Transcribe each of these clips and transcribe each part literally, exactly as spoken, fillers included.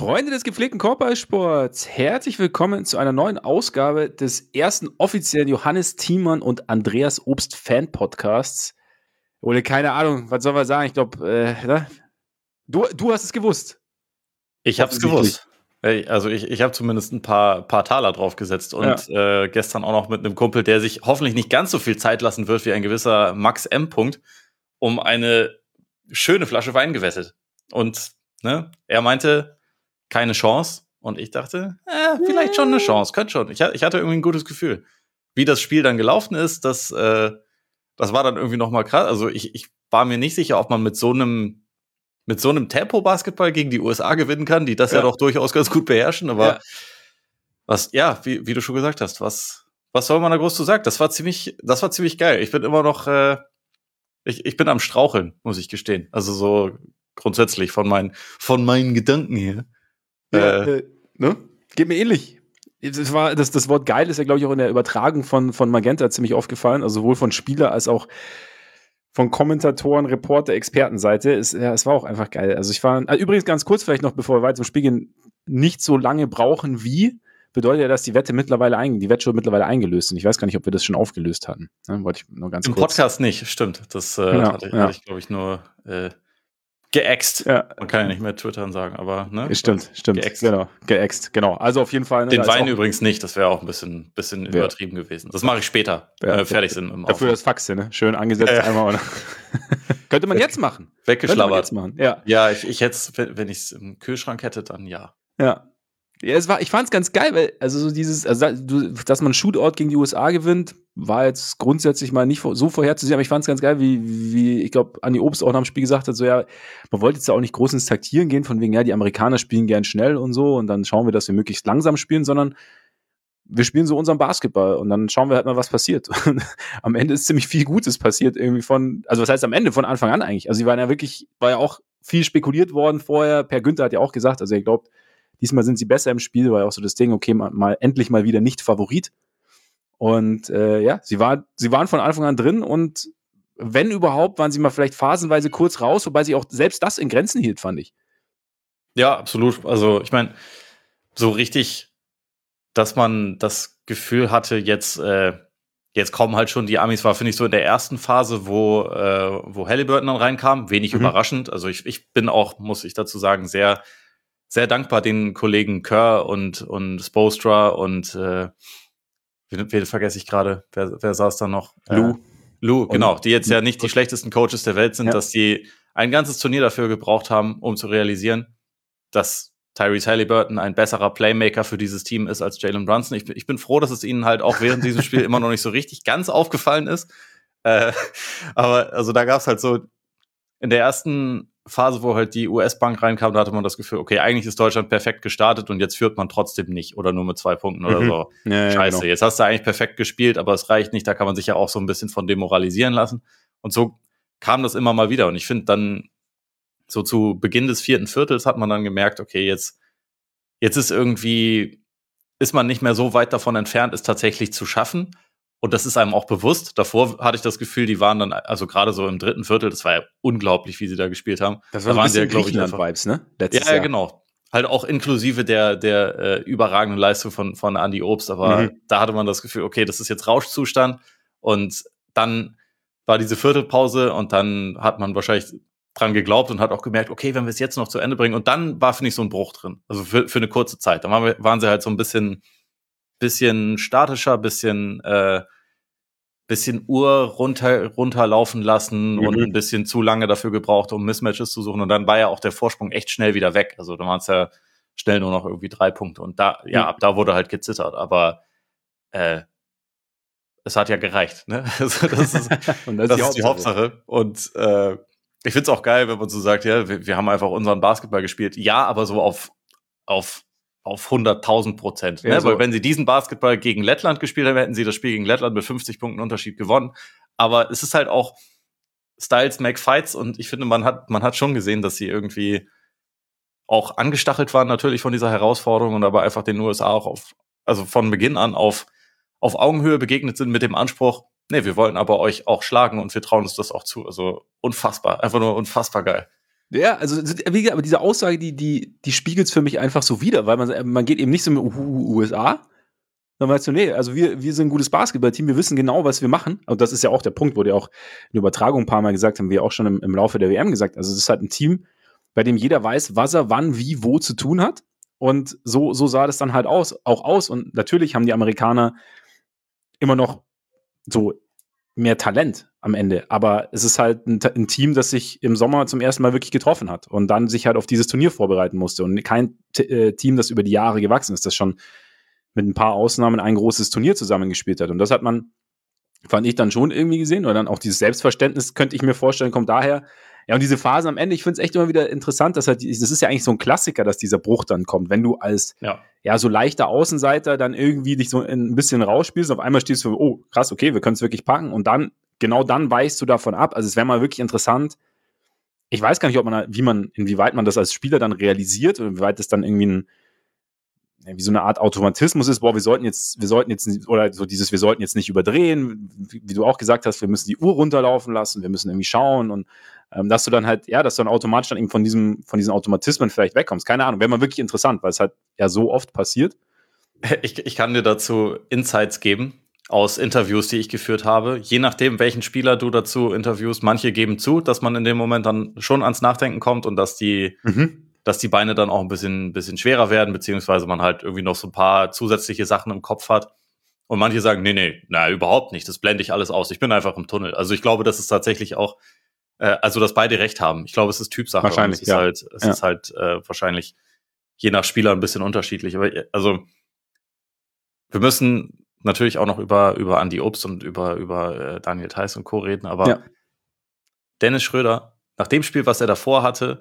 Freunde des gepflegten Korbballsports, herzlich willkommen zu einer neuen Ausgabe des ersten offiziellen Johannes Thiemann und Andreas Obst Fan Podcasts. Oder keine Ahnung, was soll man sagen? Ich glaube, äh, du, du hast es gewusst. Ich habe es gewusst. Also ich, ich habe zumindest ein paar, paar Taler draufgesetzt und ja. äh, gestern auch noch mit einem Kumpel, der sich hoffentlich nicht ganz so viel Zeit lassen wird wie ein gewisser Max M. Punkt, um eine schöne Flasche Wein gewettet. Und ne, er meinte, keine Chance. Und ich dachte, äh, vielleicht schon eine Chance, könnte schon. Ich, ich hatte irgendwie ein gutes Gefühl. Wie das Spiel dann gelaufen ist, das, äh, das war dann irgendwie noch mal krass. Also ich, ich war mir nicht sicher, ob man mit so einem mit so einem Tempo-Basketball gegen die U S A gewinnen kann, die das ja, ja doch durchaus ganz gut beherrschen. Aber ja. was, ja, wie, wie du schon gesagt hast, was, was soll man da groß zu sagen? Das war ziemlich, das war ziemlich geil. Ich bin immer noch, äh, ich, ich bin am Straucheln, muss ich gestehen. Also so grundsätzlich von meinen, von meinen Gedanken hier. Ja, äh, ne? Geht mir ähnlich. Das, war, das, das Wort geil ist ja, glaube ich, auch in der Übertragung von, von Magenta ziemlich aufgefallen. Also sowohl von Spieler als auch von Kommentatoren, Reporter, Expertenseite. Es, ja, es war auch einfach geil. Also ich war, also übrigens ganz kurz vielleicht noch, bevor wir weiter zum Spiel gehen, nicht so lange brauchen wie, bedeutet ja, dass die Wette mittlerweile ein, die Wettshow mittlerweile eingelöst sind. Ich weiß gar nicht, ob wir das schon aufgelöst hatten. Ne, wollte ich nur ganz Im kurz. Im Podcast nicht, stimmt. Das äh, ja, hatte, ja. hatte ich, glaube ich, nur äh, geäxt. Ja. Man kann ja nicht mehr twittern sagen, aber ne? Stimmt, stimmt. Geäxt. Genau, geäxt, genau. Also auf jeden Fall. Ne, Den Wein übrigens nicht, das wäre auch ein bisschen, bisschen ja. übertrieben gewesen. Das mache ich später, ja, äh, fertig sind. Im dafür Aufwand. Das Faxe, ne? Schön angesetzt ja. einmal. Könnte man jetzt machen. Weggeschlabbert. Machen. Ja, ja ich, ich hätte es, wenn ich es im Kühlschrank hätte, dann ja. Ja. Ja, es war, ich fand es ganz geil, weil, also so dieses, also dass man einen Shootout gegen die U S A gewinnt, war jetzt grundsätzlich mal nicht so vorherzusehen, aber ich fand es ganz geil, wie, wie ich glaube, Andi Obst auch nach dem Spiel gesagt hat, so ja, man wollte jetzt ja auch nicht groß ins Taktieren gehen, von wegen, ja, die Amerikaner spielen gern schnell und so und dann schauen wir, dass wir möglichst langsam spielen, sondern wir spielen so unseren Basketball und dann schauen wir halt mal, was passiert. Und am Ende ist ziemlich viel Gutes passiert irgendwie von, also was heißt am Ende, von Anfang an eigentlich. Also sie waren ja wirklich, war ja auch viel spekuliert worden vorher, Per Günther hat ja auch gesagt, also er glaubt, diesmal sind sie besser im Spiel, war ja auch so das Ding, okay, mal, mal endlich mal wieder nicht Favorit. Und äh, ja, sie, war, sie waren von Anfang an drin und wenn überhaupt, waren sie mal vielleicht phasenweise kurz raus, wobei sie auch selbst das in Grenzen hielt, fand ich. Ja, absolut. Also ich meine, so richtig, dass man das Gefühl hatte, jetzt, äh, jetzt kommen halt schon die Amis, war, finde ich, so in der ersten Phase, wo, äh, wo Halliburton dann reinkam, wenig mhm. überraschend. Also ich, ich bin auch, muss ich dazu sagen, sehr sehr dankbar den Kollegen Kerr und, und Spoelstra und äh, wen, wen vergesse ich gerade, wer, wer saß da noch? Lou. Äh, Lou, genau, die jetzt ja nicht die schlechtesten Coaches der Welt sind, ja. dass die ein ganzes Turnier dafür gebraucht haben, um zu realisieren, dass Tyrese Halliburton ein besserer Playmaker für dieses Team ist als Jalen Brunson. Ich, ich bin froh, dass es ihnen halt auch während diesem Spiel immer noch nicht so richtig ganz aufgefallen ist. Äh, aber also da gab es halt so in der ersten Phase, wo halt die U S-Bank reinkam, da hatte man das Gefühl, okay, eigentlich ist Deutschland perfekt gestartet und jetzt führt man trotzdem nicht oder nur mit zwei Punkten oder mhm. so. Ja, Scheiße, ja, genau. Jetzt hast du eigentlich perfekt gespielt, aber es reicht nicht, da kann man sich ja auch so ein bisschen von demoralisieren lassen. Und so kam das immer mal wieder. Und ich finde dann, so zu Beginn des vierten Viertels hat man dann gemerkt, okay, jetzt, jetzt ist irgendwie, ist man nicht mehr so weit davon entfernt, es tatsächlich zu schaffen. Und das ist einem auch bewusst. Davor hatte ich das Gefühl, die waren dann, also gerade so im dritten Viertel, das war ja unglaublich, wie sie da gespielt haben. Das war da so ein bisschen ja, glaube ich, Griechenland-Vibes, ne? Letztes ja, ja, genau. Halt auch inklusive der, der äh, überragenden Leistung von, von Andi Obst. Aber mhm. da hatte man das Gefühl, okay, das ist jetzt Rauschzustand. Und dann war diese Viertelpause und dann hat man wahrscheinlich dran geglaubt und hat auch gemerkt, okay, wenn wir es jetzt noch zu Ende bringen. Und dann war, finde ich, so ein Bruch drin. Also für, für eine kurze Zeit. Dann waren, wir, waren sie halt so ein bisschen bisschen statischer, bisschen äh, bisschen Uhr runter runterlaufen lassen mhm. und ein bisschen zu lange dafür gebraucht, um Mismatches zu suchen. Und dann war ja auch der Vorsprung echt schnell wieder weg. Also da waren es ja schnell nur noch irgendwie drei Punkte. Und da, ja, ab da wurde halt gezittert. Aber äh, es hat ja gereicht. Ne? Also das ist, und das, das ist die Hauptsache. Und äh, ich find's auch geil, wenn man so sagt, ja, wir, wir haben einfach unseren Basketball gespielt. Ja, aber so auf auf auf hunderttausend Prozent. Ne? Ja, so. Weil wenn sie diesen Basketball gegen Lettland gespielt haben, hätten sie das Spiel gegen Lettland mit fünfzig Punkten Unterschied gewonnen. Aber es ist halt auch Styles make fights und ich finde, man hat, man hat schon gesehen, dass sie irgendwie auch angestachelt waren natürlich von dieser Herausforderung und aber einfach den U S A auch auf, also von Beginn an auf, auf Augenhöhe begegnet sind mit dem Anspruch, nee, wir wollen aber euch auch schlagen und wir trauen uns das auch zu. Also unfassbar, einfach nur unfassbar geil. Ja, also wie gesagt, aber diese Aussage, die, die, die spiegelt es für mich einfach so wider, weil man, man geht eben nicht so mit U S A, dann weißt du, nee, also wir, wir sind ein gutes Basketballteam, wir wissen genau, was wir machen. Und das ist ja auch der Punkt, wurde ja auch in der Übertragung ein paar Mal gesagt, haben wir auch schon im, im Laufe der W M gesagt. Also es ist halt ein Team, bei dem jeder weiß, was er wann, wie, wo zu tun hat. Und so, so sah das dann halt aus, auch aus. Und natürlich haben die Amerikaner immer noch so mehr Talent am Ende. Aber es ist halt ein, ein Team, das sich im Sommer zum ersten Mal wirklich getroffen hat und dann sich halt auf dieses Turnier vorbereiten musste. Und kein T- äh, Team, das über die Jahre gewachsen ist, das schon mit ein paar Ausnahmen ein großes Turnier zusammengespielt hat. Und das hat man, fand ich, dann schon irgendwie gesehen. Oder dann auch dieses Selbstverständnis, könnte ich mir vorstellen, kommt daher. Ja, und diese Phase am Ende, ich finde es echt immer wieder interessant, dass halt, das ist ja eigentlich so ein Klassiker, dass dieser Bruch dann kommt, wenn du als, ja, ja so leichter Außenseiter dann irgendwie dich so ein bisschen rausspielst, auf einmal stehst du, oh, krass, okay, wir können es wirklich packen, und dann, genau dann weichst du davon ab. Also es wäre mal wirklich interessant, ich weiß gar nicht, ob man, wie man, inwieweit man das als Spieler dann realisiert, oder inwieweit das dann irgendwie ein, wie so eine Art Automatismus ist, boah, wir sollten jetzt, wir sollten jetzt, oder so dieses, wir sollten jetzt nicht überdrehen, wie, wie du auch gesagt hast, wir müssen die Uhr runterlaufen lassen, wir müssen irgendwie schauen, und ähm, dass du dann halt, ja, dass du dann automatisch dann eben von diesem, von diesen Automatismen vielleicht wegkommst. Keine Ahnung, wäre mal wirklich interessant, weil es halt ja so oft passiert. Ich, ich kann dir dazu Insights geben aus Interviews, die ich geführt habe. Je nachdem, welchen Spieler du dazu interviewst, manche geben zu, dass man in dem Moment dann schon ans Nachdenken kommt und dass die, mhm. dass die Beine dann auch ein bisschen, bisschen schwerer werden, beziehungsweise man halt irgendwie noch so ein paar zusätzliche Sachen im Kopf hat. Und manche sagen, nee, nee, na, überhaupt nicht, das blende ich alles aus. Ich bin einfach im Tunnel. Also ich glaube, das ist tatsächlich auch, äh, also dass beide recht haben. Ich glaube, es ist Typsache. Wahrscheinlich, es ist ja. halt, es ja. ist halt äh, wahrscheinlich je nach Spieler ein bisschen unterschiedlich. Aber also wir müssen natürlich auch noch über, über Andy Obst und über, über äh, Daniel Theis und Co. reden, aber ja. Dennis Schröder, nach dem Spiel, was er davor hatte,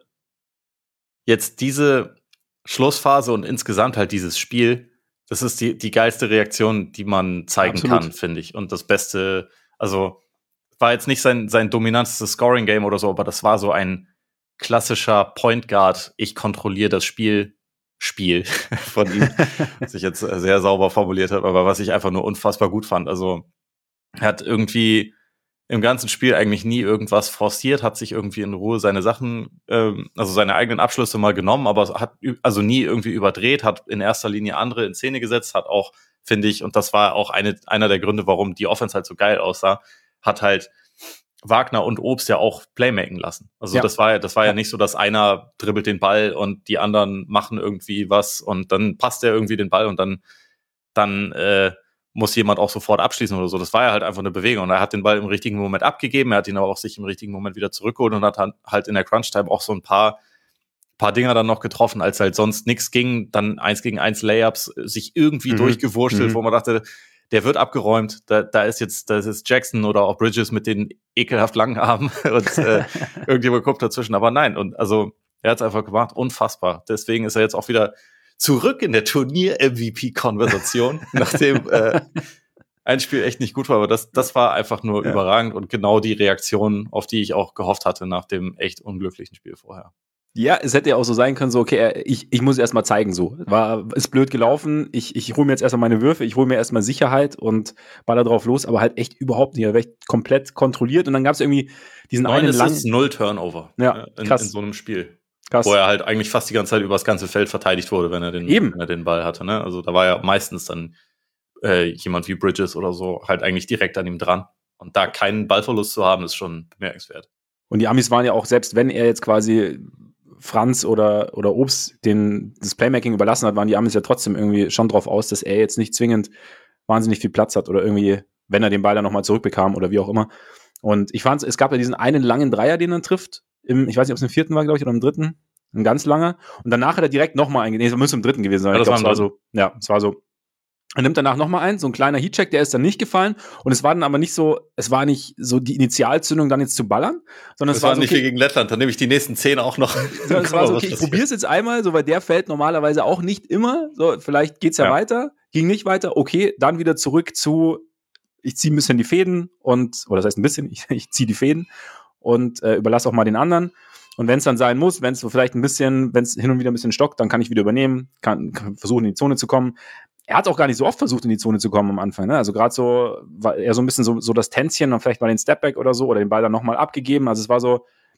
jetzt diese Schlussphase und insgesamt halt dieses Spiel, das ist die, die geilste Reaktion, die man zeigen Absolut. kann, finde ich. Und das Beste, also war jetzt nicht sein, sein dominantestes Scoring-Game oder so, aber das war so ein klassischer Point Guard, ich kontrolliere das Spiel, Spiel von ihm, was ich jetzt sehr sauber formuliert habe, aber was ich einfach nur unfassbar gut fand. Also er hat irgendwie im ganzen Spiel eigentlich nie irgendwas forciert, hat sich irgendwie in Ruhe seine Sachen, ähm, also seine eigenen Abschlüsse mal genommen, aber hat also nie irgendwie überdreht, hat in erster Linie andere in Szene gesetzt, hat auch, finde ich, und das war auch eine, einer der Gründe, warum die Offense halt so geil aussah, hat halt Wagner und Obst ja auch playmaken lassen. Also ja. das war ja, das war ja. ja nicht so, dass einer dribbelt den Ball und die anderen machen irgendwie was und dann passt er irgendwie den Ball und dann, dann äh, muss jemand auch sofort abschließen oder so. Das war ja halt einfach eine Bewegung. Und er hat den Ball im richtigen Moment abgegeben, er hat ihn aber auch sich im richtigen Moment wieder zurückgeholt und hat halt in der Crunch-Time auch so ein paar, paar Dinger dann noch getroffen, als halt sonst nichts ging, dann eins gegen eins Layups sich irgendwie mhm. durchgewurschtelt, mhm. wo man dachte, der wird abgeräumt, da, da ist jetzt, da ist jetzt Jackson oder auch Bridges mit den ekelhaft langen Armen und äh, irgendjemand guckt dazwischen. Aber nein, und also er hat es einfach gemacht, unfassbar. Deswegen ist er jetzt auch wieder zurück in der Turnier-M V P-Konversation, nachdem äh, ein Spiel echt nicht gut war. Aber das, das war einfach nur ja. überragend und genau die Reaktion, auf die ich auch gehofft hatte nach dem echt unglücklichen Spiel vorher. Ja, es hätte ja auch so sein können, so, okay, ich, ich muss erst mal zeigen, so. War, ist blöd gelaufen, ich, ich hole mir jetzt erstmal meine Würfe, ich hole mir erstmal Sicherheit und baller drauf los, aber halt echt überhaupt nicht. Er war echt komplett kontrolliert und dann gab es irgendwie diesen Neun einen langen... ist null Turnover ja, in, krass. in so einem Spiel. Krass. Wo er halt eigentlich fast die ganze Zeit über das ganze Feld verteidigt wurde, wenn er den, Eben. wenn er den Ball hatte. Ne? Also da war ja meistens dann äh, jemand wie Bridges oder so halt eigentlich direkt an ihm dran. Und da keinen Ballverlust zu haben, ist schon bemerkenswert. Und die Amis waren ja auch, selbst wenn er jetzt quasi Franz oder, oder Obst den, das Playmaking überlassen hat, waren die Amis ja trotzdem irgendwie schon drauf aus, dass er jetzt nicht zwingend wahnsinnig viel Platz hat oder irgendwie, wenn er den Ball dann nochmal zurückbekam oder wie auch immer. Und ich fand, es gab ja diesen einen langen Dreier, den er trifft. Im, ich weiß nicht, ob es im vierten war, glaube ich, oder im dritten. Ein ganz langer. Und danach hat er direkt nochmal einen, nee, es müsste im dritten gewesen sein. Ja, ich glaube, es war so, ja, es war so. Er nimmt danach nochmal einen, so ein kleiner Heatcheck, der ist dann nicht gefallen. Und es war dann aber nicht so, es war nicht so die Initialzündung, dann jetzt zu ballern, sondern das es war war so, nicht okay, wie gegen Lettland, dann nehme ich die nächsten zehn auch noch. So, es war so, okay, ich probier's jetzt einmal, so, weil der fällt normalerweise auch nicht immer. So, vielleicht geht's ja, ja weiter, ging nicht weiter, okay, dann wieder zurück zu, ich ziehe ein bisschen die Fäden und, oder das heißt ein bisschen, ich, ich ziehe die Fäden und äh, überlasse auch mal den anderen. Und wenn es dann sein muss, wenn es so vielleicht ein bisschen, wenn es hin und wieder ein bisschen stockt, dann kann ich wieder übernehmen, kann, kann versuchen, in die Zone zu kommen. Er hat auch gar nicht so oft versucht, in die Zone zu kommen am Anfang. Ne? Also gerade so war er so ein bisschen so, so das Tänzchen und vielleicht mal den Stepback oder so oder den Ball dann nochmal abgegeben. Also es war so,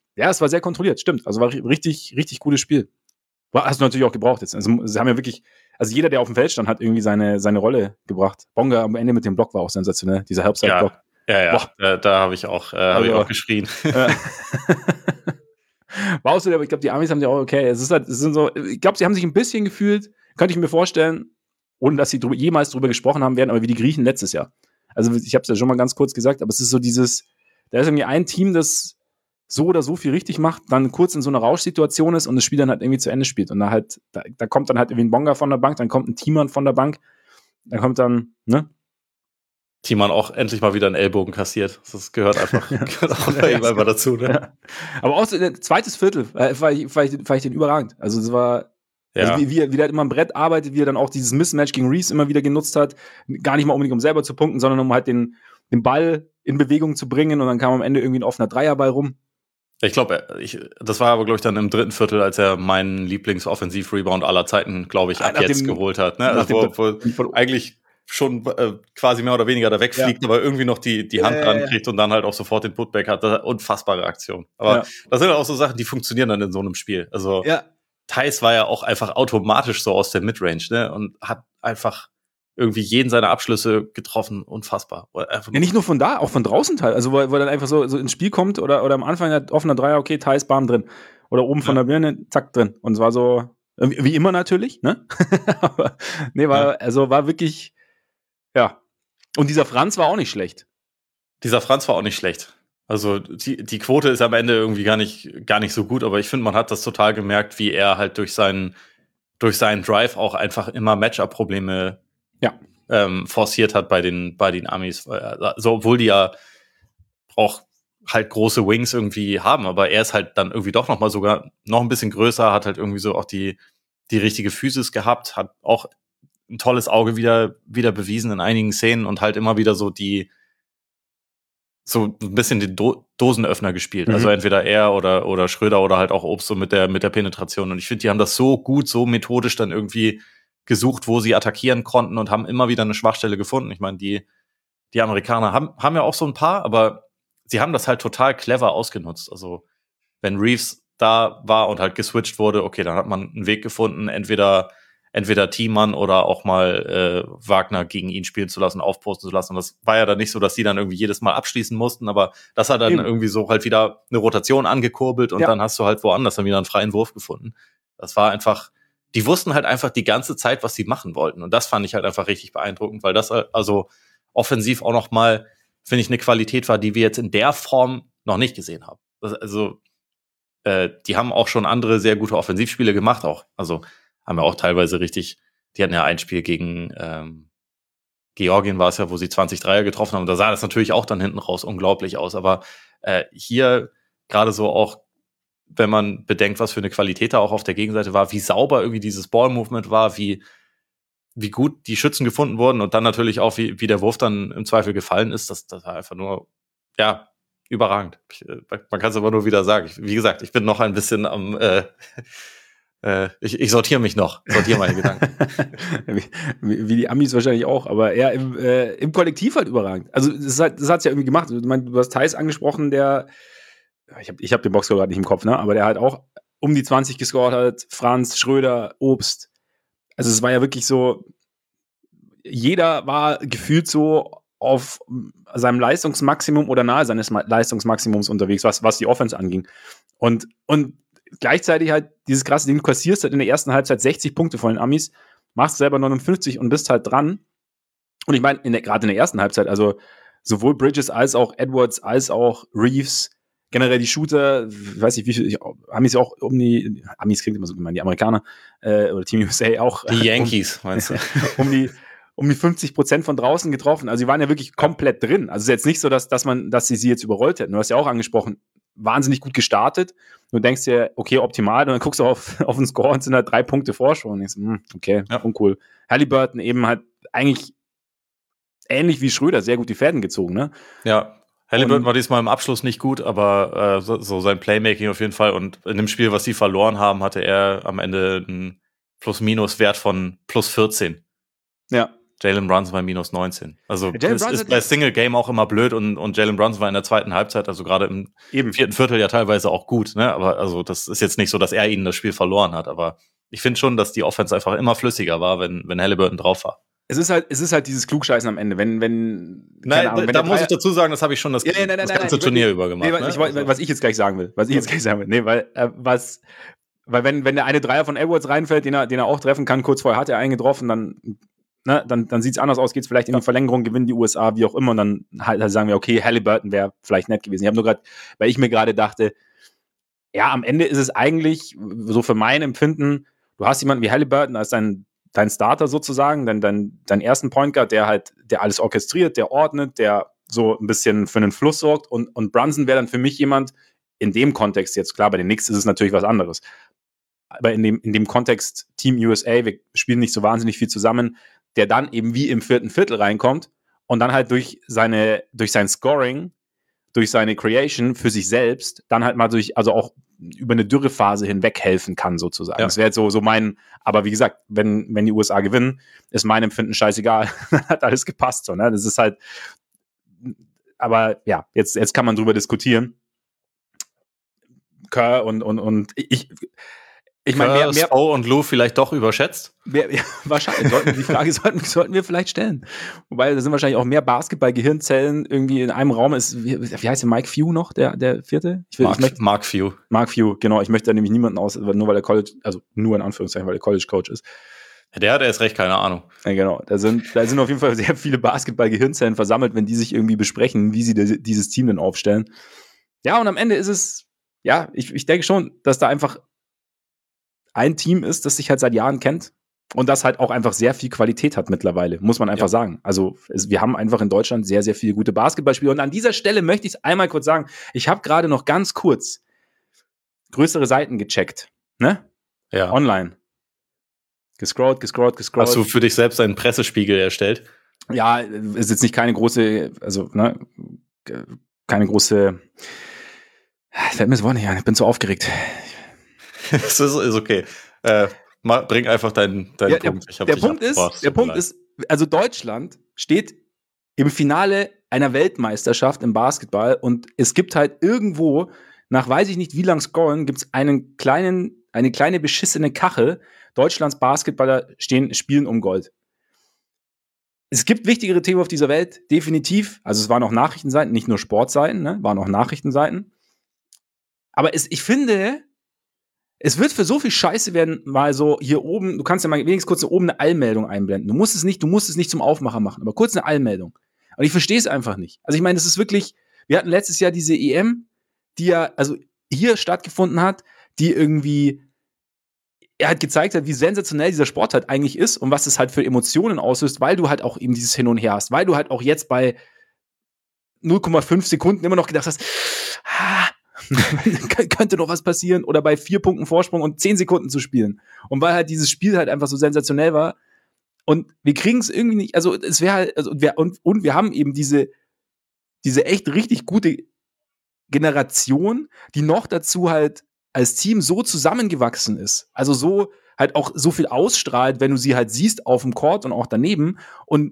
Ja, es war sehr kontrolliert, stimmt. Also war richtig, richtig gutes Spiel. Hast du natürlich auch gebraucht jetzt. Also, sie haben ja wirklich, also jeder, der auf dem Feld stand, hat irgendwie seine, seine Rolle gebracht. Bonga am Ende mit dem Block war auch sensationell, dieser Helpside-Block. Ja, ja, ja. Da, da habe ich auch, äh, hab also, ich auch geschrien. Äh, war auch so, aber ich glaube, die Amis haben ja auch, okay, es ist halt, es sind so, ich glaube, sie haben sich ein bisschen gefühlt, könnte ich mir vorstellen, ohne dass sie drüber, jemals drüber gesprochen haben werden, aber wie die Griechen letztes Jahr. Also ich habe es ja schon mal ganz kurz gesagt, aber es ist so dieses, da ist irgendwie ein Team, das so oder so viel richtig macht, dann kurz in so einer Rauschsituation ist und das Spiel dann halt irgendwie zu Ende spielt. Und da halt, da, da kommt dann halt irgendwie ein Bonga von der Bank, dann kommt ein Teammann von der Bank, dann kommt dann, ne? Teammann auch endlich mal wieder einen Ellbogen kassiert. Das gehört einfach, gehört auch bei ihm einfach dazu, ne? Ja. Aber auch so, äh, zweites Viertel äh, fand ich, fand ich, fand ich den überragend. Also es war, ja. also wie, wie, er, wie er halt immer am Brett arbeitet, wie er dann auch dieses Mismatch gegen Reeves immer wieder genutzt hat, gar nicht mal unbedingt um selber zu punkten, sondern um halt den, den Ball in Bewegung zu bringen und dann kam am Ende irgendwie ein offener Dreierball rum. Ich glaube, ich, das war aber, glaube ich, dann im dritten Viertel, als er meinen Lieblings-Offensiv-Rebound aller Zeiten, glaube ich, ab nach jetzt dem, geholt hat. Ne? Also, wo, wo eigentlich schon äh, quasi mehr oder weniger da wegfliegt, ja. aber irgendwie noch die, die Hand äh, dran kriegt und dann halt auch sofort den Putback hat. Das ist eine unfassbare Aktion. Aber ja. das sind auch so Sachen, die funktionieren dann in so einem Spiel. Also ja. Theis war ja auch einfach automatisch so aus der Midrange, ne? Und hat einfach irgendwie jeden seiner Abschlüsse getroffen, unfassbar. Ja, nicht nur von da, auch von draußen teil. Also, wo, wo er dann einfach so, so ins Spiel kommt oder, oder am Anfang hat offener Dreier, okay, Theis, bam, drin. Oder oben ja. von der Birne, zack, drin. Und es war so, wie immer natürlich, ne? Aber, nee, war, ja. also war wirklich, ja. Und dieser Franz war auch nicht schlecht. Dieser Franz war auch nicht schlecht. Also, die, die Quote ist am Ende irgendwie gar nicht, gar nicht so gut, aber ich finde, man hat das total gemerkt, wie er halt durch seinen, durch seinen Drive auch einfach immer Matchup-Probleme ja. ähm, forciert hat bei den, bei den Amis. Also, obwohl die ja auch halt große Wings irgendwie haben, aber er ist halt dann irgendwie doch noch mal sogar noch ein bisschen größer, hat halt irgendwie so auch die, die richtige Physis gehabt, hat auch ein tolles Auge wieder, wieder bewiesen in einigen Szenen und halt immer wieder so die, so ein bisschen den Do- Dosenöffner gespielt. Mhm. Also entweder er oder, oder Schröder oder halt auch Obst so mit der, mit der Penetration. Und ich finde, die haben das so gut, so methodisch dann irgendwie gesucht, wo sie attackieren konnten und haben immer wieder eine Schwachstelle gefunden. Ich meine, die, die Amerikaner haben, haben ja auch so ein paar, aber sie haben das halt total clever ausgenutzt. Also wenn Reeves da war und halt geswitcht wurde, okay, dann hat man einen Weg gefunden, entweder entweder Thiemann oder auch mal äh, Wagner gegen ihn spielen zu lassen, aufposten zu lassen. Und das war ja dann nicht so, dass die dann irgendwie jedes Mal abschließen mussten, aber das hat dann Eben. irgendwie so halt wieder eine Rotation angekurbelt und ja. dann hast du halt woanders dann wieder einen freien Wurf gefunden. Das war einfach, die wussten halt einfach die ganze Zeit, was sie machen wollten. Und das fand ich halt einfach richtig beeindruckend, weil das also offensiv auch noch mal, finde ich, eine Qualität war, die wir jetzt in der Form noch nicht gesehen haben. Das, also äh, die haben auch schon andere sehr gute Offensivspiele gemacht auch. Also haben ja auch teilweise richtig, die hatten ja ein Spiel gegen ähm, Georgien war es ja, wo sie zwanzig Dreier getroffen haben. Und da sah das natürlich auch dann hinten raus unglaublich aus. Aber äh, hier gerade so auch, wenn man bedenkt, was für eine Qualität da auch auf der Gegenseite war, wie sauber irgendwie dieses Ball-Movement war, wie, wie gut die Schützen gefunden wurden und dann natürlich auch, wie, wie der Wurf dann im Zweifel gefallen ist, das, das war einfach nur, ja, überragend. Ich, man kann es aber nur wieder sagen. Ich, wie gesagt, ich bin noch ein bisschen am äh, Äh, ich, ich sortiere mich noch, sortiere meine Gedanken. wie, wie die Amis wahrscheinlich auch, aber eher im, äh, im Kollektiv halt überragend. Also das hat es ja irgendwie gemacht. Ich meine, du hast Theis angesprochen, der, ich habe ich hab den Boxscore gerade nicht im Kopf, ne? Aber der halt auch um die zwanzig gescored hat, Franz, Schröder, Obst. Also es war ja wirklich so, jeder war gefühlt so auf seinem Leistungsmaximum oder nahe seines Leistungsmaximums unterwegs, was, was die Offense anging. Und, und gleichzeitig halt dieses krasse Ding, du kassierst halt in der ersten Halbzeit sechzig Punkte von den Amis, machst selber neunundfünfzig und bist halt dran. Und ich meine, gerade in der ersten Halbzeit, also sowohl Bridges als auch Edwards als auch Reeves, generell die Shooter, ich weiß nicht, wie viel, Amis auch um die, Amis klingt immer so gemein, die Amerikaner äh, oder Team U S A auch. Die Yankees, um, meinst du? um die um die fünfzig Prozent von draußen getroffen. Also sie waren ja wirklich komplett drin. Also es ist jetzt nicht so, dass, dass man, dass sie sie jetzt überrollt hätten. Du hast ja auch angesprochen, wahnsinnig gut gestartet. Du denkst dir, okay, optimal. Und dann guckst du auf, auf den Score und sind halt drei Punkte Vorsprung. Und denkst, hm, okay, ja. uncool. Halliburton eben halt eigentlich ähnlich wie Schröder sehr gut die Fäden gezogen, ne? Ja, Halliburton war diesmal im Abschluss nicht gut, aber äh, so, so sein Playmaking auf jeden Fall. Und in dem Spiel, was sie verloren haben, hatte er am Ende einen Plus-Minus-Wert von plus vierzehn. Ja. Jalen Brunson war minus neunzehn. Also Jalen es Brunson ist bei Single Game auch immer blöd und, und Jalen Brunson war in der zweiten Halbzeit, also gerade im Eben. vierten Viertel ja teilweise auch gut, ne? Aber also das ist jetzt nicht so, dass er ihnen das Spiel verloren hat, aber ich finde schon, dass die Offense einfach immer flüssiger war, wenn, wenn Halliburton drauf war. Es ist halt, es ist halt dieses Klugscheißen am Ende, wenn, wenn, nein, Ahnung, wenn da der muss Dreier- ich dazu sagen, das habe ich schon das, Ja, ja, nein, das nein, ganze nein, Turnier nein, über gemacht. Nee, weil ne? ich, wollt- Also- was ich jetzt gleich sagen will, was ich jetzt gleich sagen will, nee, weil, äh, was, weil wenn, wenn der eine Dreier von Edwards reinfällt, den er, den er auch treffen kann, kurz vorher hat er einen getroffen, dann, ne, dann, dann sieht's anders aus, geht's vielleicht in die Verlängerung, gewinnen die U S A, wie auch immer, und dann halt, halt sagen wir, okay, Halliburton wäre vielleicht nett gewesen. Ich habe nur gerade, weil ich mir gerade dachte, ja, am Ende ist es eigentlich, so für mein Empfinden, du hast jemanden wie Halliburton als dein, dein Starter sozusagen, dein, dein, dein ersten Point Guard, der halt, der alles orchestriert, der ordnet, der so ein bisschen für einen Fluss sorgt, und, und Brunson wäre dann für mich jemand, in dem Kontext jetzt, klar, bei den Knicks ist es natürlich was anderes, aber in dem, in dem Kontext Team U S A, wir spielen nicht so wahnsinnig viel zusammen, der dann eben wie im vierten Viertel reinkommt und dann halt durch seine, durch sein Scoring, durch seine Creation für sich selbst dann halt mal durch, also auch über eine Dürrephase hinweg helfen kann, sozusagen. Ja. Das wäre jetzt so, so mein, aber wie gesagt, wenn, wenn die U S A gewinnen, ist mein Empfinden scheißegal. Hat alles gepasst, so, ne? Das ist halt, aber ja, jetzt, jetzt kann man drüber diskutieren. Kerr und, und, und ich, ich meine, mehr, mehr, Spo und Lou vielleicht doch überschätzt? mehr, ja, wahrscheinlich, sollten, die Frage sollten, sollten wir vielleicht stellen. Wobei, da sind wahrscheinlich auch mehr Basketball-Gehirnzellen irgendwie in einem Raum. Ist, wie, wie heißt der, Mike Few noch, der, der vierte? Ich will, Mark, ich möchte, Mark Few. Mark Few, genau. Ich möchte da nämlich niemanden aus, nur weil er College, also nur in Anführungszeichen, weil er College-Coach ist. Der hat erst recht keine Ahnung. Ja, genau. Da sind, da sind auf jeden Fall sehr viele Basketball-Gehirnzellen versammelt, wenn die sich irgendwie besprechen, wie sie de, dieses Team denn aufstellen. Ja, und am Ende ist es, ja, ich, ich denke schon, dass da einfach ein Team ist, das sich halt seit Jahren kennt und das halt auch einfach sehr viel Qualität hat mittlerweile, muss man einfach Ja. sagen. Also es, wir haben einfach in Deutschland sehr, sehr viele gute Basketballspieler. Und an dieser Stelle möchte ich es einmal kurz sagen, ich habe gerade noch ganz kurz größere Seiten gecheckt, ne? Ja. Online. Gescrollt, gescrollt, gescrollt. Hast du für dich selbst einen Pressespiegel erstellt? Ja, ist jetzt nicht keine große, also, ne, keine große, fällt mir das Wort nicht an, ich bin zu aufgeregt. Das ist, ist okay. Äh, mal, bring einfach deinen, deinen Ja, Punkt. Ich hab der dich Punkt ist, abgebracht. der Tut mir Punkt leid. ist, also Deutschland steht im Finale einer Weltmeisterschaft im Basketball und es gibt halt irgendwo, nach weiß ich nicht wie lang Scoren, gibt es einen kleinen, eine kleine beschissene Kachel. Deutschlands Basketballer stehen, spielen um Gold. Es gibt wichtigere Themen auf dieser Welt, definitiv. Also es waren auch Nachrichtenseiten, nicht nur Sportseiten, ne? Waren auch Nachrichtenseiten. Aber es, ich finde, es wird für so viel Scheiße werden, mal so hier oben, du kannst ja mal wenigstens kurz hier oben eine Allmeldung einblenden. Du musst es nicht, du musst es nicht zum Aufmacher machen, aber kurz eine Allmeldung. Und ich verstehe es einfach nicht. Also ich meine, das ist wirklich, wir hatten letztes Jahr diese E M, die ja, also hier stattgefunden hat, die irgendwie er halt gezeigt hat, wie sensationell dieser Sport halt eigentlich ist und was es halt für Emotionen auslöst, weil du halt auch eben dieses Hin und Her hast, weil du halt auch jetzt bei null Komma fünf Sekunden immer noch gedacht hast, ah, könnte noch was passieren, oder bei vier Punkten Vorsprung und zehn Sekunden zu spielen. Und weil halt dieses Spiel halt einfach so sensationell war und wir kriegen es irgendwie nicht, also es wäre halt, also wir, und, und wir haben eben diese, diese echt richtig gute Generation, die noch dazu halt als Team so zusammengewachsen ist, also so halt auch so viel ausstrahlt, wenn du sie halt siehst auf dem Court und auch daneben, und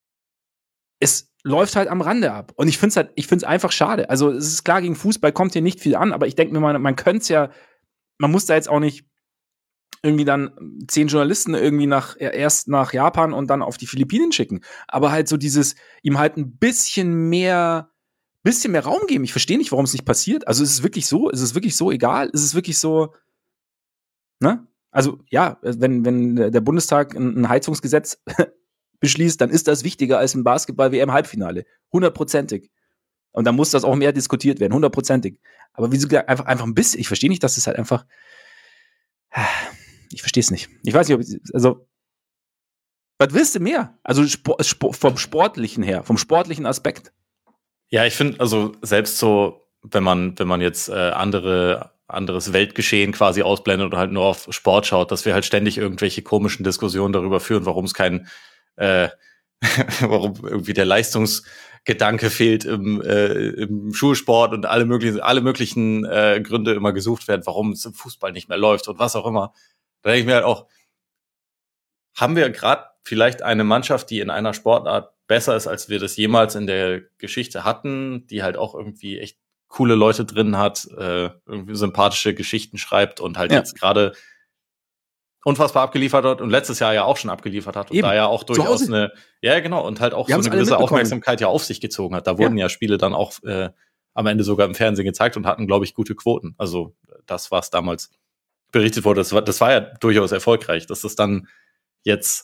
es läuft halt am Rande ab. Und ich finde es halt, ich finde es einfach schade. Also es ist klar, gegen Fußball kommt hier nicht viel an, aber ich denke mir mal, man könnte es ja, man muss da jetzt auch nicht irgendwie dann zehn Journalisten irgendwie nach, erst nach Japan und dann auf die Philippinen schicken, aber halt so dieses, ihm halt ein bisschen mehr bisschen mehr Raum geben. Ich verstehe nicht, warum es nicht passiert. Also ist es wirklich so? Ist es wirklich so egal? Ist es wirklich so, ne? Also ja, wenn, wenn der Bundestag ein Heizungsgesetz beschließt, dann ist das wichtiger als ein Basketball-W M-Halbfinale. Hundertprozentig. Und dann muss das auch mehr diskutiert werden. Hundertprozentig. Aber wie so gesagt, einfach, einfach ein bisschen. Ich verstehe nicht, dass es halt einfach, ich verstehe es nicht. Ich weiß nicht, ob, also, was willst du mehr? Also Sport, Sport, vom Sportlichen her, vom sportlichen Aspekt. Ja, ich finde, also selbst so, wenn man, wenn man jetzt äh, andere, anderes Weltgeschehen quasi ausblendet oder halt nur auf Sport schaut, dass wir halt ständig irgendwelche komischen Diskussionen darüber führen, warum es kein, äh, warum irgendwie der Leistungsgedanke fehlt im, äh, im Schulsport und alle möglichen, alle möglichen äh, Gründe immer gesucht werden, warum es im Fußball nicht mehr läuft und was auch immer. Da denke ich mir halt auch, haben wir gerade vielleicht eine Mannschaft, die in einer Sportart besser ist, als wir das jemals in der Geschichte hatten, die halt auch irgendwie echt coole Leute drin hat, äh, irgendwie sympathische Geschichten schreibt und halt Ja. jetzt gerade unfassbar abgeliefert hat und letztes Jahr ja auch schon abgeliefert hat und Eben. da ja auch Zu durchaus Hause. eine, ja genau, und halt auch Wir so haben's eine alle gewisse mitbekommen. Aufmerksamkeit ja auf sich gezogen hat. Da wurden ja, Spiele dann auch äh, am Ende sogar im Fernsehen gezeigt und hatten, glaube ich, gute Quoten. Also das, was damals berichtet wurde, das war, das war ja durchaus erfolgreich, dass das dann jetzt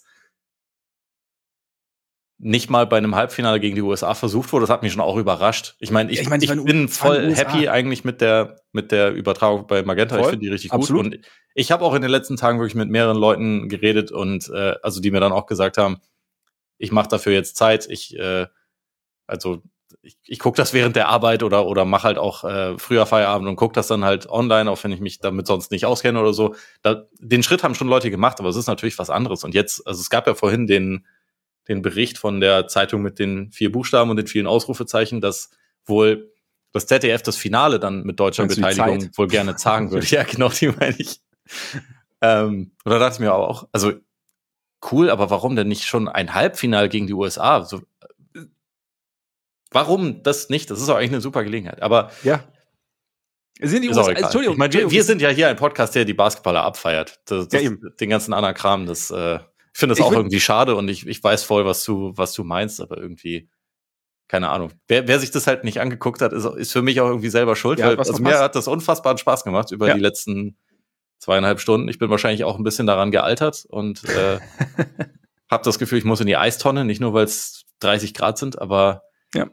nicht mal bei einem Halbfinale gegen die U S A versucht wurde, das hat mich schon auch überrascht. Ich meine, ich, Ja, ich mein, ich, es waren bin U- voll waren U S A. happy eigentlich mit der, mit der Übertragung bei Magenta. Voll, Ich finde die richtig absolut. gut. Und ich habe auch in den letzten Tagen wirklich mit mehreren Leuten geredet und äh, also die mir dann auch gesagt haben, ich mache dafür jetzt Zeit. Ich, äh, also ich, ich gucke das während der Arbeit oder oder mache halt auch äh, früher Feierabend und gucke das dann halt online, auch wenn ich mich damit sonst nicht auskenne oder so. Da, den Schritt haben schon Leute gemacht, aber es ist natürlich was anderes. Und jetzt, also es gab ja vorhin den den Bericht von der Zeitung mit den vier Buchstaben und den vielen Ausrufezeichen, dass wohl das Z D F das Finale dann mit deutscher Meinst du die Beteiligung Zeit? wohl gerne zagen würde. Ja, genau, die meine ich. ähm, und da dachte ich mir aber auch, also cool, aber warum denn nicht schon ein Halbfinale gegen die U S A? So, äh, warum das nicht? Das ist auch eigentlich eine super Gelegenheit. Aber Ja. Sind die ist U S auch A, egal. Entschuldigung, Ich meine, wir, Entschuldigung, wir es- sind ja hier ein Podcast, der die Basketballer abfeiert. Das, das, Ja, eben. Den ganzen anderen Kram, das äh, ich finde das Ich auch würd- irgendwie schade und ich, ich weiß voll, was du, was du meinst, aber irgendwie, keine Ahnung. Wer, wer sich das halt nicht angeguckt hat, ist, ist für mich auch irgendwie selber schuld, Ja, weil was also verpasst. mir hat das unfassbaren Spaß gemacht über Ja. die letzten zweieinhalb Stunden. Ich bin wahrscheinlich auch ein bisschen daran gealtert und äh, habe das Gefühl, ich muss in die Eistonne, nicht nur, weil es dreißig Grad sind, aber Ja.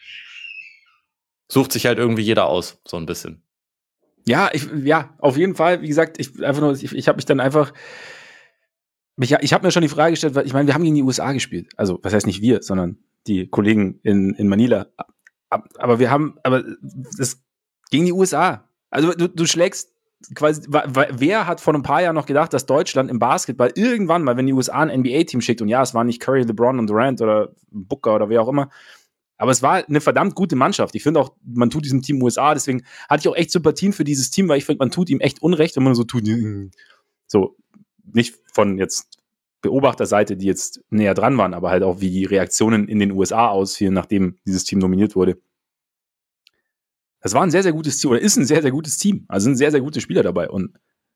sucht sich halt irgendwie jeder aus, so ein bisschen. Ja, ich, ja, auf jeden Fall. Wie gesagt, ich einfach nur, ich, ich habe mich dann einfach, mich, ich habe mir schon die Frage gestellt, weil ich meine, wir haben gegen die U S A gespielt. Also, was heißt nicht wir, sondern die Kollegen in, in Manila. Ab- Aber wir haben, aber das gegen die U S A. Also, du, du schlägst quasi, wa- wa- wer hat vor ein paar Jahren noch gedacht, dass Deutschland im Basketball irgendwann mal, wenn die U S A ein N B A-Team schickt, und ja, es war nicht Curry, LeBron und Durant oder Booker oder wer auch immer, aber es war eine verdammt gute Mannschaft. Ich finde auch, man tut diesem Team U S A, deswegen hatte ich auch echt Sympathien für dieses Team, weil ich finde, man tut ihm echt Unrecht, wenn man so tut, so, nicht von jetzt Beobachterseite, die jetzt näher dran waren, aber halt auch, wie die Reaktionen in den U S A ausfielen, nachdem dieses Team nominiert wurde. Das war ein sehr, sehr gutes Team, oder ist ein sehr, sehr gutes Team. Also sind sehr, sehr gute Spieler dabei. Und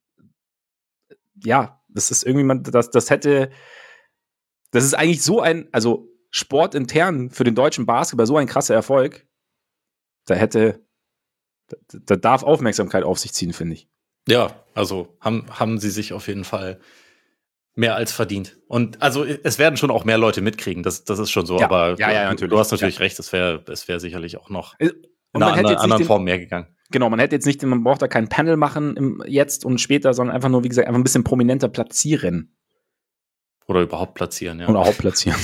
ja, das ist irgendwie, man, das, das hätte, das ist eigentlich so ein, also sportintern für den deutschen Basketball so ein krasser Erfolg. Da hätte, da, da darf Aufmerksamkeit auf sich ziehen, finde ich. Ja, also haben, haben sie sich auf jeden Fall mehr als verdient. Und also es werden schon auch mehr Leute mitkriegen, das, das ist schon so, Ja, aber ja, ja, du, natürlich. du hast natürlich Ja. recht, es wäre es wäre sicherlich auch noch Und in man einer hätte anderen, jetzt nicht anderen den, Form mehr gegangen. Genau, man hätte jetzt nicht, man braucht da kein Panel machen im Jetzt und später, sondern einfach nur, wie gesagt, einfach ein bisschen prominenter platzieren. Oder überhaupt platzieren, ja. Oder auch platzieren.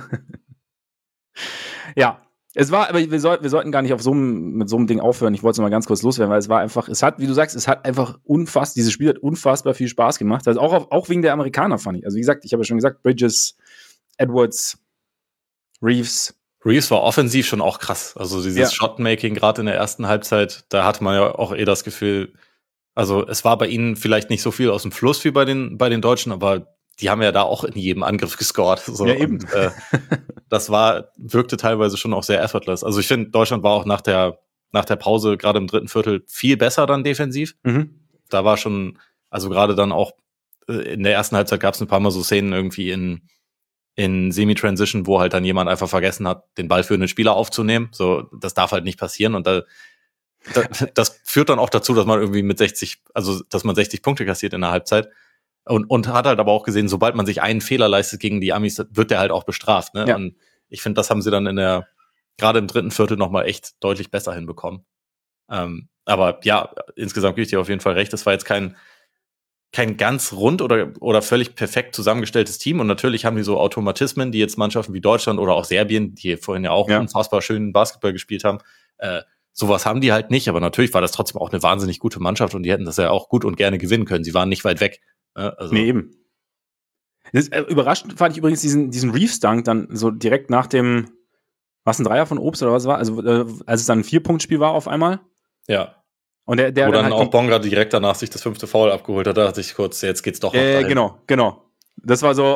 Ja, es war, aber wir, soll, wir sollten gar nicht auf so einem, mit so einem Ding aufhören. Ich wollte es noch mal ganz kurz loswerden, weil es war einfach, es hat, wie du sagst, es hat einfach unfassbar, dieses Spiel hat unfassbar viel Spaß gemacht. Also auch, auf, auch wegen der Amerikaner, fand ich. Also wie gesagt, ich habe ja schon gesagt, Bridges, Edwards, Reeves. Reeves war offensiv schon auch krass. Also dieses Ja. Shotmaking gerade in der ersten Halbzeit, da hatte man ja auch eh das Gefühl, also es war bei ihnen vielleicht nicht so viel aus dem Fluss wie bei den, bei den Deutschen, aber die haben ja da auch in jedem Angriff gescored. So. Ja, eben. Und, äh, das war, wirkte teilweise schon auch sehr effortless. Also ich finde, Deutschland war auch nach der, nach der Pause, gerade im dritten Viertel, viel besser dann defensiv. Mhm. Da war schon, also gerade dann auch äh, in der ersten Halbzeit gab es ein paar Mal so Szenen irgendwie in, in Semi-Transition, wo halt dann jemand einfach vergessen hat, den Ball für einen Spieler aufzunehmen. So, das darf halt nicht passieren. Und da, da das führt dann auch dazu, dass man irgendwie mit sechzig, also dass man sechzig Punkte kassiert in der Halbzeit. Und, und hat halt aber auch gesehen, sobald man sich einen Fehler leistet gegen die Amis, wird der halt auch bestraft. Ne? Ja. Und ich finde, das haben sie dann in der, gerade im dritten Viertel nochmal echt deutlich besser hinbekommen. Ähm, aber ja, insgesamt gebe ich dir auf jeden Fall recht. Das war jetzt kein, kein ganz rund oder, oder völlig perfekt zusammengestelltes Team. Und natürlich haben die so Automatismen, die jetzt Mannschaften wie Deutschland oder auch Serbien, die vorhin ja auch Ja. unfassbar schönen Basketball gespielt haben, äh, sowas haben die halt nicht. Aber natürlich war das trotzdem auch eine wahnsinnig gute Mannschaft und die hätten das ja auch gut und gerne gewinnen können. Sie waren nicht weit weg. Also, Nee, eben. Das, äh, überraschend fand ich übrigens diesen, diesen Reeves-Dunk dann so direkt nach dem, was ein Dreier von Obst oder was war? Also, äh, als es dann ein Vier-Punkt-Spiel war auf einmal. ja. Und der, der Wo dann, halt auch Bonga direkt danach sich das fünfte Foul abgeholt hat, da dachte ich kurz, jetzt geht's doch noch Äh, dahin. genau, genau. Das war so,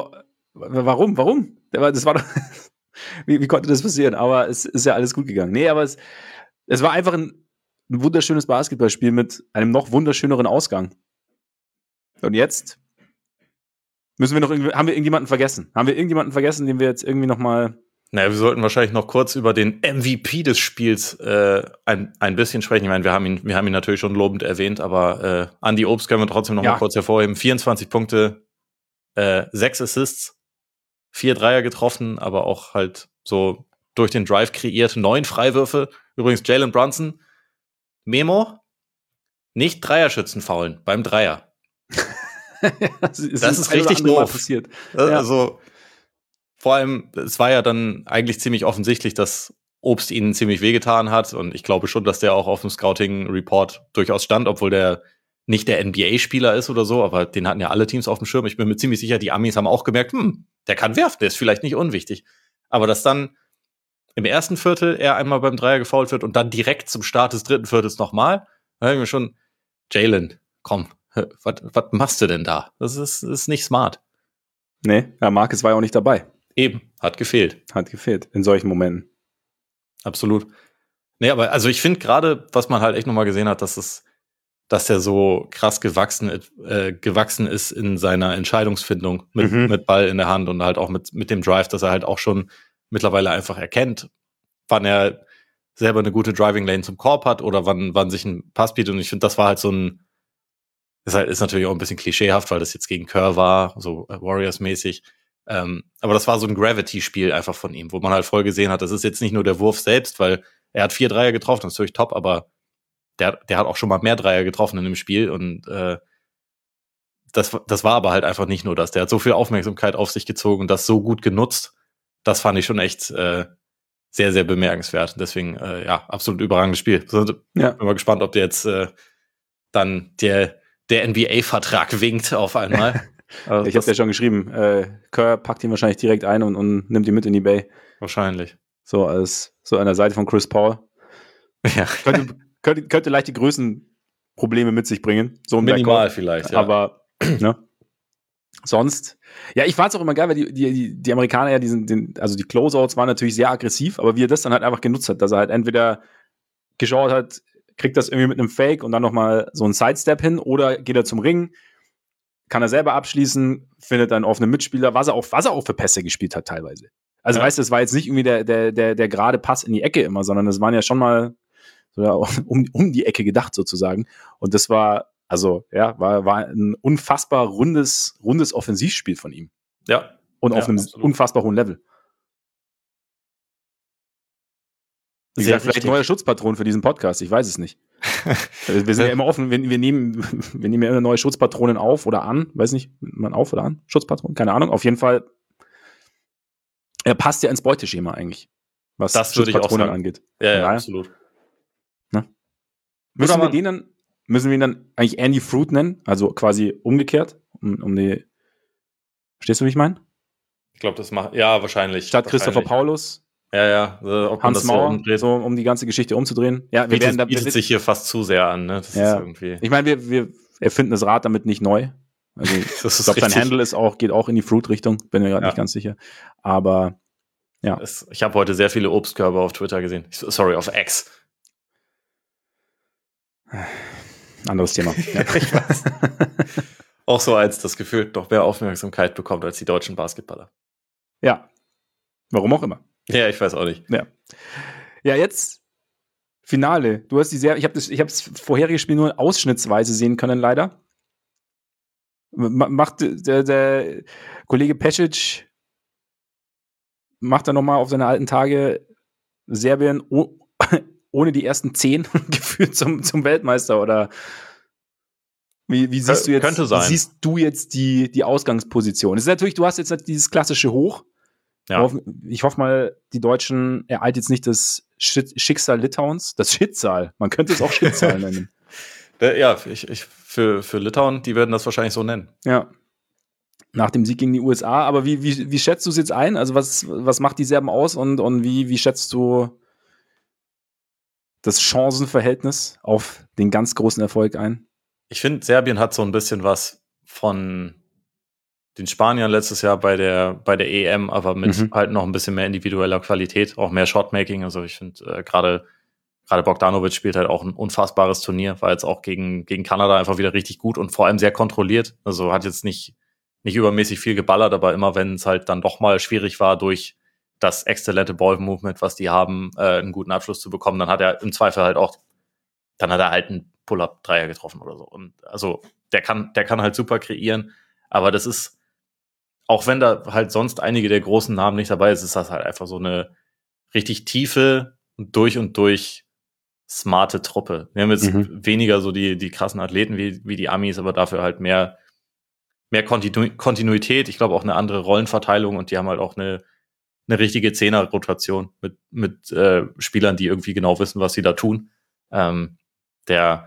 Warum? Warum? Das war doch wie, wie konnte das passieren? Aber es ist ja alles gut gegangen. Nee, aber es, es war einfach ein, ein wunderschönes Basketballspiel mit einem noch wunderschöneren Ausgang. Und jetzt müssen wir noch irgendwie, haben wir irgendjemanden vergessen? Haben wir irgendjemanden vergessen, den wir jetzt irgendwie noch mal Naja, wir sollten wahrscheinlich noch kurz über den M V P des Spiels äh, ein, ein bisschen sprechen. Ich meine, wir haben ihn, wir haben ihn natürlich schon lobend erwähnt, aber äh, Andy Obst können wir trotzdem noch ja. mal kurz hervorheben. vierundzwanzig Punkte, äh, sechs Assists, vier Dreier getroffen, aber auch halt so durch den Drive kreiert, neun Freiwürfe. Übrigens Jalen Brunson, Memo, nicht Dreierschützen faulen beim Dreier. das ist, das ist richtig doof. Passiert. Also, ja. Vor allem, es war ja dann eigentlich ziemlich offensichtlich, dass Obst ihnen ziemlich wehgetan hat. Und ich glaube schon, dass der auch auf dem Scouting-Report durchaus stand, obwohl der nicht der N B A-Spieler ist oder so. Aber den hatten ja alle Teams auf dem Schirm. Ich bin mir ziemlich sicher, die Amis haben auch gemerkt, hm, der kann werfen, der ist vielleicht nicht unwichtig. Aber dass dann im ersten Viertel er einmal beim Dreier gefoult wird und dann direkt zum Start des dritten Viertels nochmal, da habe ich mir schon, Jalen, komm, was machst du denn da? Das ist, ist nicht smart. Nee, ja, Marcus war ja auch nicht dabei. Eben, hat gefehlt. Hat gefehlt, in solchen Momenten. Absolut. Nee, aber also ich finde gerade, was man halt echt nochmal gesehen hat, dass es, dass er so krass gewachsen, äh, gewachsen ist in seiner Entscheidungsfindung mit, mhm. mit Ball in der Hand und halt auch mit, mit dem Drive, dass er halt auch schon mittlerweile einfach erkennt, wann er selber eine gute Driving Lane zum Korb hat oder wann, wann sich ein Pass bietet. Und ich finde, das war halt so ein, ist, halt, ist natürlich auch ein bisschen klischeehaft, weil das jetzt gegen Kerr war, so Warriors-mäßig. Ähm, aber das war so ein Gravity-Spiel einfach von ihm, wo man halt voll gesehen hat, das ist jetzt nicht nur der Wurf selbst, weil er hat vier Dreier getroffen, das ist natürlich top, aber der, der hat auch schon mal mehr Dreier getroffen in dem Spiel und äh, das, das war aber halt einfach nicht nur das. Der hat so viel Aufmerksamkeit auf sich gezogen und das so gut genutzt. Das fand ich schon echt äh, sehr, sehr bemerkenswert. Deswegen, äh, ja, absolut überragendes Spiel. Ja. Bin mal gespannt, ob der jetzt äh, dann der, der N B A-Vertrag winkt auf einmal. Also ich habe ja schon geschrieben, äh, Kerr packt ihn wahrscheinlich direkt ein und, und nimmt ihn mit in die Bay. Wahrscheinlich. So als so an der Seite von Chris Paul. Ja. Könnte, könnte, könnte leicht die Größenprobleme mit sich bringen. So minimal Backcourt. Vielleicht, ja. Aber ne? Sonst, ja, ich fand es auch immer geil, weil die, die, die Amerikaner ja diesen, den, also die Closeouts waren natürlich sehr aggressiv, aber wie er das dann halt einfach genutzt hat, dass er halt entweder geschaut hat, kriegt das irgendwie mit einem Fake und dann nochmal so einen Sidestep hin oder geht er zum Ring, kann er selber abschließen, findet einen offenen Mitspieler, was er auch, was er auch für Pässe gespielt hat teilweise. Also ja. Weißt du, es war jetzt nicht irgendwie der, der, der, der gerade Pass in die Ecke immer, sondern es waren ja schon mal so, ja, um, um die Ecke gedacht sozusagen. Und das war, also ja, war, war ein unfassbar rundes, rundes Offensivspiel von ihm. Ja. Und auf ja, einem absolut. unfassbar hohen Level. Wie gesagt, vielleicht neuer Schutzpatron für diesen Podcast, ich weiß es nicht. Wir sind ja immer offen, wir, wir, nehmen, wir nehmen ja immer neue Schutzpatronen auf oder an, weiß nicht, man auf oder an, Schutzpatron, keine Ahnung, auf jeden Fall, er passt ja ins Beuteschema eigentlich, was das Schutzpatronen angeht. Ja, ja, absolut. Ne? Müssen wir den dann, müssen wir ihn dann eigentlich Andy Fruit nennen, also quasi umgekehrt, um, um die, verstehst du, wie ich meine? Ich glaube, das macht, ja, wahrscheinlich. Statt wahrscheinlich. Christopher Paulus. Ja, ja, so, ob Hans man das Mauer, so umdreht. so um die ganze Geschichte umzudrehen. Ja, wir bietet, werden da, bietet wir, sich hier fast zu sehr an, ne? Das ja. ist irgendwie. Ich meine, wir, wir erfinden das Rad damit nicht neu. Also, das ich glaube, sein Handle ist auch, geht auch in die Fruit-Richtung, bin mir gerade ja. nicht ganz sicher. Aber ja. Es, ich habe heute sehr viele Obstkörbe auf Twitter gesehen. Sorry, auf X. Anderes Thema. Ja. Ich weiß. Auch so als das Gefühl noch mehr Aufmerksamkeit bekommt als die deutschen Basketballer. Ja. Warum auch immer. Ja, ich weiß auch nicht. Ja, ja jetzt Finale. Du hast die sehr, ich habe das, ich habe das vorherige Spiel nur ausschnittsweise sehen können, leider. Macht der, der Kollege Pesic macht er nochmal auf seine alten Tage Serbien oh, ohne die ersten zehn geführt zum, zum Weltmeister oder wie, wie siehst du jetzt, Könnte sein. Wie siehst du jetzt die, die Ausgangsposition? Es ist natürlich, du hast jetzt dieses klassische Hoch. Ja. Ich hoffe mal, die Deutschen ereilt jetzt nicht das Schicksal Litauens, das Schicksal. Man könnte es auch Schicksal nennen. Ja, ich, ich, für, für Litauen, die werden das wahrscheinlich so nennen. Ja. Nach dem Sieg gegen die U S A. Aber wie, wie, wie schätzt du es jetzt ein? Also was, was macht die Serben aus und, und wie, wie schätzt du das Chancenverhältnis auf den ganz großen Erfolg ein? Ich finde, Serbien hat so ein bisschen was von den Spaniern letztes Jahr bei der, bei der E M, aber mit mhm. halt noch ein bisschen mehr individueller Qualität, auch mehr Shotmaking. Also ich finde äh, gerade gerade Bogdanovic spielt halt auch ein unfassbares Turnier, war jetzt auch gegen, gegen Kanada einfach wieder richtig gut und vor allem sehr kontrolliert. Also hat jetzt nicht, nicht übermäßig viel geballert, aber immer wenn es halt dann doch mal schwierig war, durch das exzellente Ball-Movement, was die haben, äh, einen guten Abschluss zu bekommen, dann hat er im Zweifel halt auch, dann hat er halt einen Pull-Up-Dreier getroffen oder so. Und also der kann, der kann halt super kreieren, aber das ist, auch wenn da halt sonst einige der großen Namen nicht dabei ist, ist das halt einfach so eine richtig tiefe und durch und durch smarte Truppe. Wir haben jetzt mhm. weniger so die, die krassen Athleten wie, wie die Amis, aber dafür halt mehr, mehr Kontinu- Kontinuität. Ich glaube auch eine andere Rollenverteilung und die haben halt auch eine, eine richtige Zehner-Rotation mit, mit äh, Spielern, die irgendwie genau wissen, was sie da tun. Ähm, der,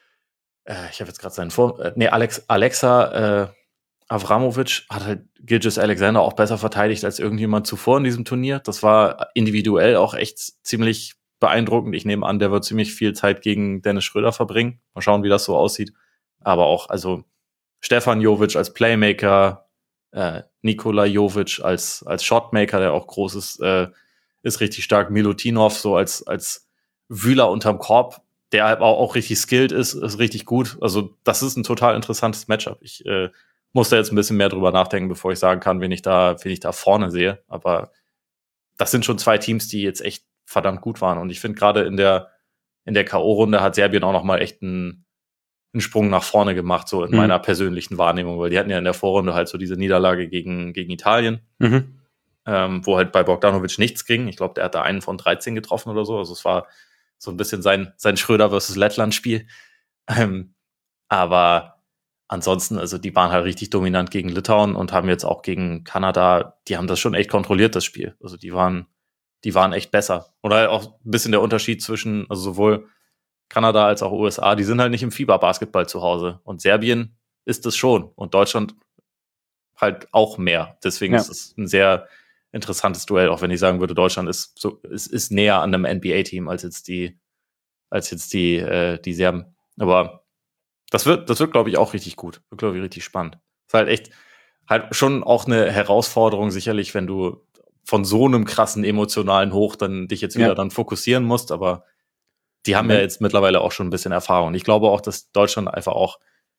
äh, ich habe jetzt gerade seinen Vor... Äh, nee, Alex, Alexa äh, Avramovic hat halt Gilgeous-Alexander auch besser verteidigt als irgendjemand zuvor in diesem Turnier. Das war individuell auch echt ziemlich beeindruckend. Ich nehme an, der wird ziemlich viel Zeit gegen Dennis Schröder verbringen. Mal schauen, wie das so aussieht. Aber auch, also Stefan Jovic als Playmaker, äh, Nikola Jovic als, als Shotmaker, der auch groß ist, äh, ist richtig stark. Milutinov so als, als Wühler unterm Korb, der halt auch, auch richtig skilled ist, ist richtig gut. Also das ist ein total interessantes Matchup. Ich äh, muss da jetzt ein bisschen mehr drüber nachdenken, bevor ich sagen kann, wen ich da, wen ich da vorne sehe. Aber das sind schon zwei Teams, die jetzt echt verdammt gut waren. Und ich finde gerade in der, in der K O-Runde hat Serbien auch noch mal echt einen, einen Sprung nach vorne gemacht, so in mhm. meiner persönlichen Wahrnehmung, weil die hatten ja in der Vorrunde halt so diese Niederlage gegen, gegen Italien, mhm. ähm, wo halt bei Bogdanovic nichts ging. Ich glaube, der hat da einen von dreizehn getroffen oder so. Also es war so ein bisschen sein, sein Schröder versus Lettland-Spiel. Ähm, aber ansonsten, also die waren halt richtig dominant gegen Litauen und haben jetzt auch gegen Kanada, die haben das schon echt kontrolliert, das Spiel. Also die waren, die waren echt besser. Und halt auch ein bisschen der Unterschied zwischen, also sowohl Kanada als auch U S A, die sind halt nicht im Fieberbasketball zu Hause. Und Serbien ist es schon. Und Deutschland halt auch mehr. Deswegen ja. ist es ein sehr interessantes Duell, auch wenn ich sagen würde, Deutschland ist so, ist, ist näher an einem N B A-Team als jetzt die, als jetzt die, äh, die Serben. Aber das wird, das wird, glaube ich, auch richtig gut. Wird, glaube ich, richtig spannend. Ist halt echt, halt schon auch eine Herausforderung, sicherlich, wenn du von so einem krassen emotionalen Hoch dann dich jetzt wieder ja. dann fokussieren musst, aber die haben mhm. ja jetzt mittlerweile auch schon ein bisschen Erfahrung. Ich glaube auch, dass Deutschland einfach auch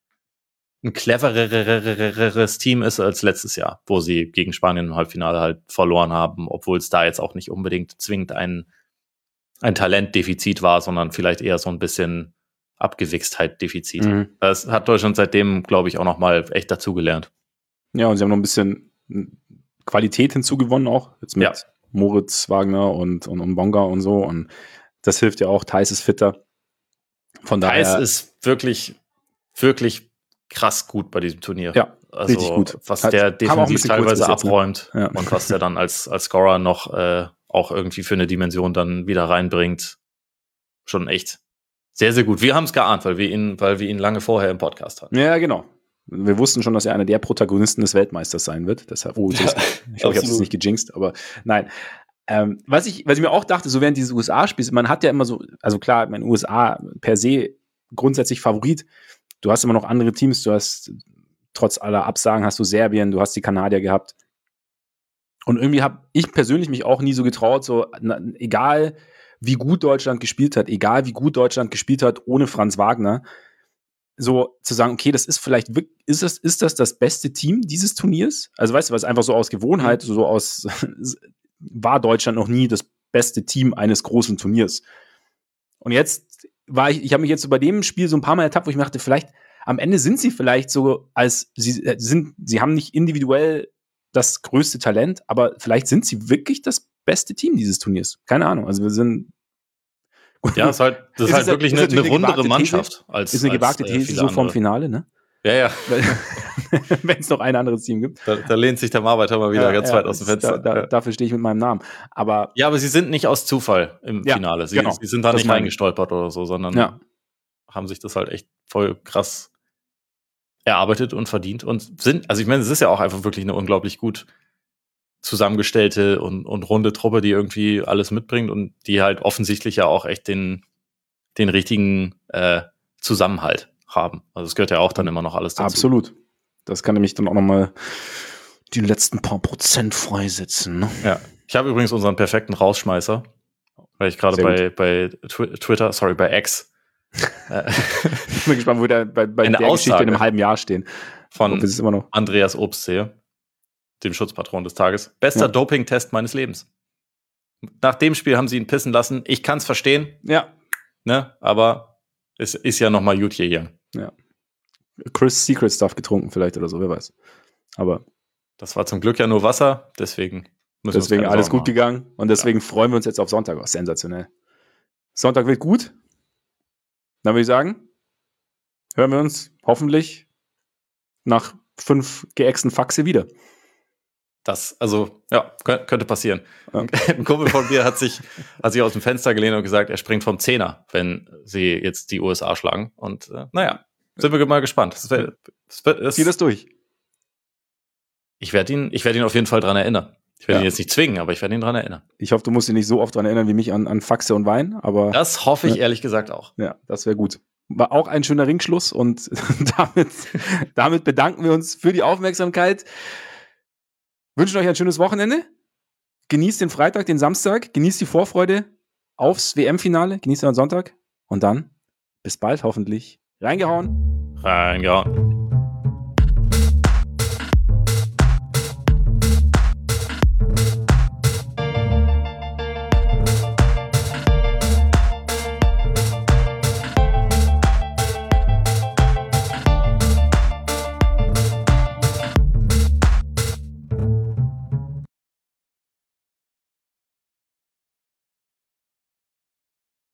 ein clevereres Team ist als letztes Jahr, wo sie gegen Spanien im Halbfinale halt verloren haben, obwohl es da jetzt auch nicht unbedingt zwingend ein, ein Talentdefizit war, sondern vielleicht eher so ein bisschen Abgewichstheit-Defizit. Mhm. Das hat Deutschland seitdem, glaube ich, auch noch mal echt dazugelernt. Ja, und sie haben noch ein bisschen Qualität hinzugewonnen auch, jetzt mit ja. Moritz Wagner und, und, und Bonga und so, und das hilft ja auch. Theis ist fitter. Von daher. Theis ist wirklich, wirklich krass gut bei diesem Turnier. Ja, also, richtig gut. Was Hat, der defensiv teilweise jetzt, abräumt ne? ja. und was der dann als, als Scorer noch äh, auch irgendwie für eine Dimension dann wieder reinbringt. Schon echt sehr, sehr gut. Wir haben es geahnt, weil wir ihn, weil wir ihn lange vorher im Podcast hatten. Ja, genau. Wir wussten schon, dass er einer der Protagonisten des Weltmeisters sein wird. Deshalb, oh, ja, ich glaube, ich habe es nicht gejinxt, aber nein. Ähm, was ich, was ich mir auch dachte, so während dieses U S A-Spiels, man hat ja immer so, also klar, mein U S A per se grundsätzlich Favorit. Du hast immer noch andere Teams, du hast trotz aller Absagen hast du Serbien, du hast die Kanadier gehabt. Und irgendwie habe ich persönlich mich auch nie so getraut, so na, egal wie gut Deutschland gespielt hat, egal wie gut Deutschland gespielt hat ohne Franz Wagner, so zu sagen, okay, das ist vielleicht, ist das, ist das das beste Team dieses Turniers? Also weißt du, was einfach so aus Gewohnheit, so aus, war Deutschland noch nie das beste Team eines großen Turniers. Und jetzt war ich, ich habe mich jetzt so bei dem Spiel so ein paar Mal ertappt, wo ich mir dachte, vielleicht, am Ende sind sie vielleicht so, als sie sind, sie haben nicht individuell das größte Talent, aber vielleicht sind sie wirklich das beste Team dieses Turniers. Keine Ahnung. Also wir sind. Ja, ist halt, das ist, ist halt wirklich eine, eine rundere Mannschaft. Als, ist eine gewagte als, These äh, so vorm Finale, ne? Ja, ja. Wenn es noch ein anderes Team gibt. Da, da lehnt sich der Arbeiter mal wieder ja, ganz ja, weit aus dem Fenster. Da, da, dafür stehe ich mit meinem Namen. Aber ja, aber sie sind nicht aus Zufall im ja, Finale. Sie, genau, sie sind da nicht reingestolpert oder so, sondern ja. haben sich das halt echt voll krass erarbeitet und verdient und sind, also ich meine, es ist ja auch einfach wirklich eine unglaublich gut zusammengestellte und, und runde Truppe, die irgendwie alles mitbringt und die halt offensichtlich ja auch echt den, den richtigen äh, Zusammenhalt haben. Also es gehört ja auch dann immer noch alles dazu. Absolut. Das kann nämlich dann auch nochmal die letzten paar Prozent freisetzen. Ne? Ja. Ich habe übrigens unseren perfekten Rausschmeißer, weil ich gerade bei, bei Twi- Twitter, sorry, bei X. Ich bin gespannt, wo wir bei, bei Eine der Aussage Geschichte in einem halben Jahr stehen. Von Ob es immer noch Andreas Obst sehe, dem Schutzpatron des Tages. Bester Ja. Doping-Test meines Lebens. Nach dem Spiel haben sie ihn pissen lassen. Ich kann es verstehen, Ja. ne? Aber es ist ja noch mal gut hier. Ja. Chris Secret Stuff getrunken vielleicht oder so, wer weiß. Aber Das war zum Glück ja nur Wasser, deswegen müssen deswegen wir uns alles keine gut Sorgen gegangen und deswegen freuen wir uns jetzt auf Sonntag. Oh, sensationell. Sonntag wird gut. Dann würde ich sagen, hören wir uns hoffentlich nach fünf geäxten Faxe wieder. Das, also, ja, kö- könnte passieren. Ja. Ein Kumpel von mir hat sich, hat sich aus dem Fenster gelehnt und gesagt, er springt vom Zehner, wenn sie jetzt die U S A schlagen. Und äh, naja, sind wir mal gespannt. Es wär, es wird, es, Zieh das durch. ich werde ihn, ich werde ihn auf jeden Fall dran erinnern. Ich werde Ja. ihn jetzt nicht zwingen, aber ich werde ihn dran erinnern. Ich hoffe, du musst dich nicht so oft daran erinnern wie mich an, an Faxe und Wein, aber Das hoffe ich Ja. ehrlich gesagt auch. ja, das wäre gut. War auch ein schöner Ringschluss und damit, damit bedanken wir uns für die Aufmerksamkeit. Wünschen euch ein schönes Wochenende. Genießt den Freitag, den Samstag, genießt die Vorfreude aufs W M-Finale, genießt den Sonntag und dann bis bald hoffentlich. Reingehauen. Reingehauen.